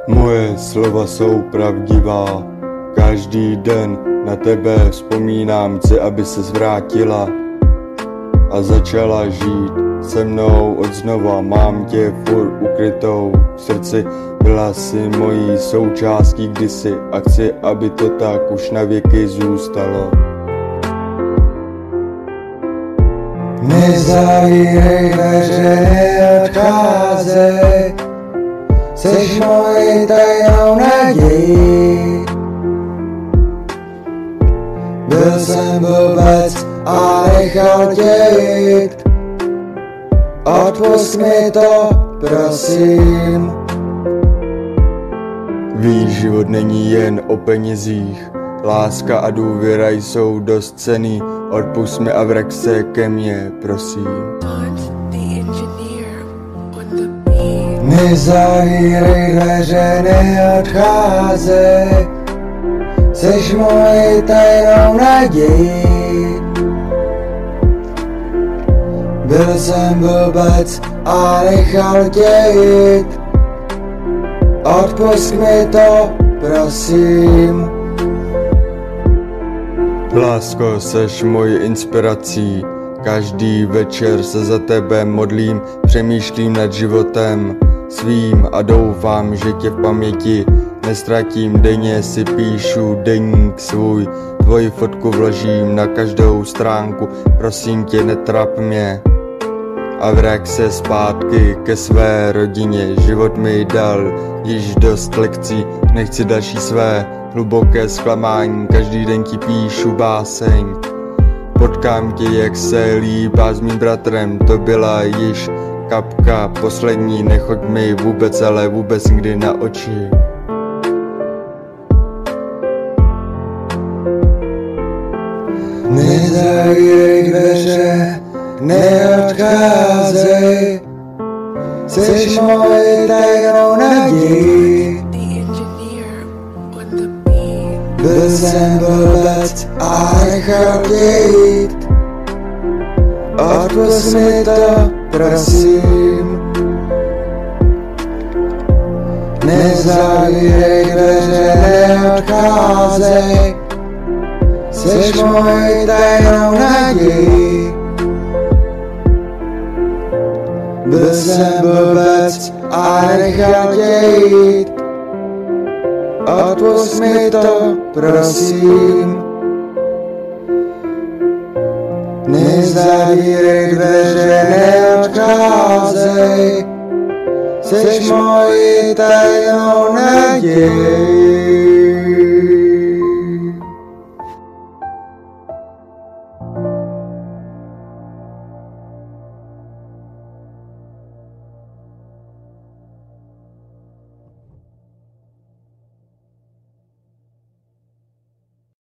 Moje slova jsou pravdivá, každý den na tebe vzpomínám, chci, aby se zvrátila a začala žít se mnou od znova. Mám tě furt ukrytou v srdci, byla si mojí součástí kdysi a chci, aby to tak už na věky zůstalo. Nezavírej dveře, neodcházej, seš mojí tajnou nadějí. Byl jsem blbec a nechal tě jít, odpusť mi to, prosím. Víš, život není jen o penězích, láska a důvěra jsou dost cenný, odpusť mi a vrať se ke mně, prosím. Nezavírej dveře, neodcházej, seš mojí tajnou nadějí. Byl jsem blbec a nechal tě jít, odpusť mi to, prosím. Lásko, seš mojí inspirací, každý večer se za tebe modlím, přemýšlím nad životem svým a doufám, že tě v paměti nestratím. Denně si píšu deník svůj, tvoji fotku vložím na každou stránku, prosím tě, netrap mě a vrať se zpátky ke své rodině. Život mi dal již dost lekcí, nechci další své hluboké zklamání, každý den ti píšu báseň. Potkám tě, jak se líbá s mým bratrem, to byla již kapka poslední, nechoď mi vůbec, ale vůbec nikdy na oči. Nezavírej dveře, neodcházej, seš mojí tajnou nadějí. Byl jsem blbec a nechal tě jít, odpusť mi to, prosím. Nezavírej dveře, neodcházej, seš mojí tajnou nadějí. Byl jsem blbec a nechal tě jít, odpusť mi to, prosím. Nezavírej dveře, neodcházej, seš mojí tajnou nadějí.